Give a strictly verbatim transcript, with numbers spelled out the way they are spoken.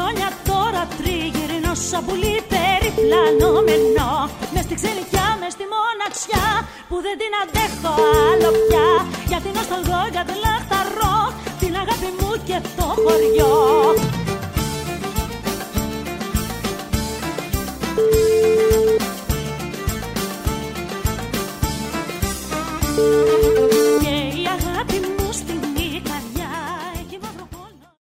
χρόνια τώρα τριγυρνώ σαν πουλί περιπλανωμένο. Μες στη ξενικιά, μες στη μοναξιά που δεν την αντέχω άλλο πια. Γιατί νοσταλγώ για το λαχταρό, την αγάπη μου και το χωριό. Thank you.